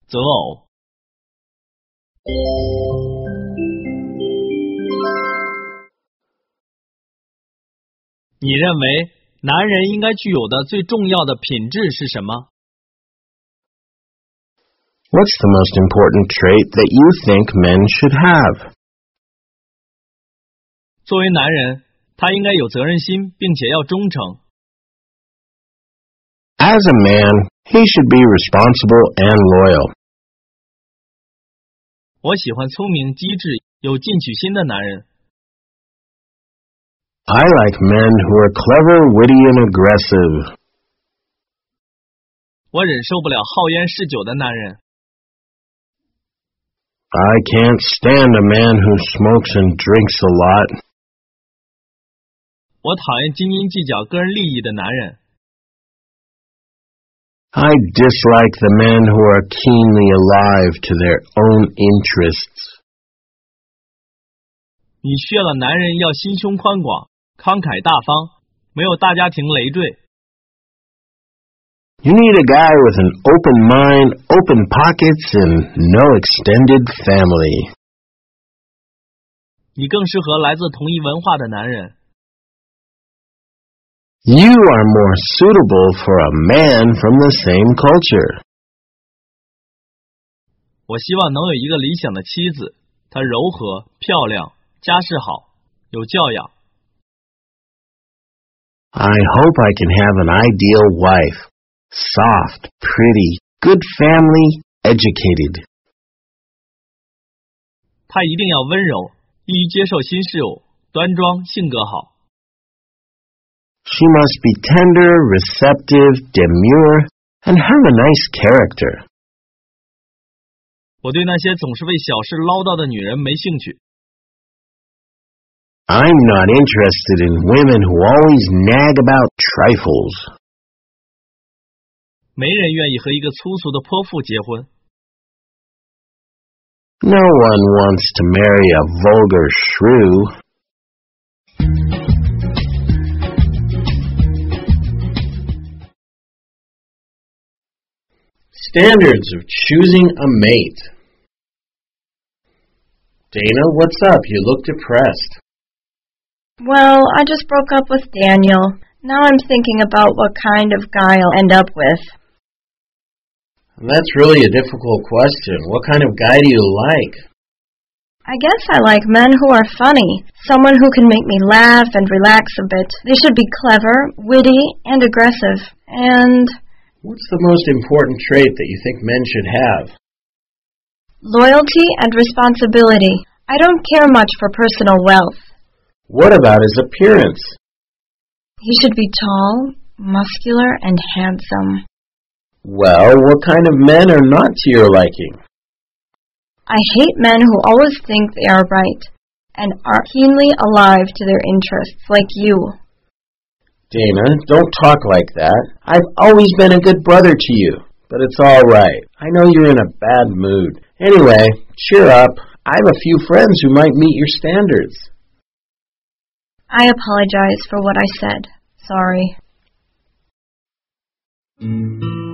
择偶。你认为男人应该具有的最重要的品质是什么？ What's the most important trait that you think men should have? 作为男人，他应该有责任心，并且要忠诚。 As a man, he should be responsible and loyal. 我喜欢聪明、机智、有进取心的男人。 I like men who are clever, witty, and aggressive. 我忍受不了好烟嗜酒的男人。 I can't stand a man who smokes and drinks a lot. 我讨厌斤斤计较个人利益的男人。 I dislike the men who are keenly alive to their own interests. 你需要的男人要心胸宽广、慷慨大方，没有大家庭累赘。 You need a guy with an open mind, open pockets, and no extended family. 你更适合来自同一文化的男人。 You are more suitable for a man from the same culture. 我希望能有一个理想的妻子，她柔和、漂亮，家世好，有教养。 I hope I can have an ideal wife. Soft, pretty, good family, educated. 她一定要温柔，易于接受新事物，端庄，性格好。 She must be tender, receptive, demure, and have a nice character. 我对那些总是为小事唠叨的女人没兴趣。 I'm not interested in women who always nag about trifles. 没人愿意和一个粗俗的泼妇结婚。 No one wants to marry a vulgar shrew. Standards of choosing a mate. Dana, what's up? You look depressed. Well, I just broke up with Daniel. Now I'm thinking about what kind of guy I'll end up with. That's really a difficult question. What kind of guy do you like? I guess I like men who are funny, someone who can make me laugh and relax a bit. They should be clever, witty, and aggressive. And What's the most important trait that you think men should have? loyalty and responsibility. I don't care much for personal wealth. What about his appearance? He should be tall, muscular, and handsome. Well, what kind of men are not to your liking? I hate men who always think they are right and are keenly alive to their interests, like you. Dana, don't talk like that. I've always been a good brother to you, but it's all right. I know you're in a bad mood. Anyway, cheer up. I have a few friends who might meet your standards. I apologize for what I said. Sorry.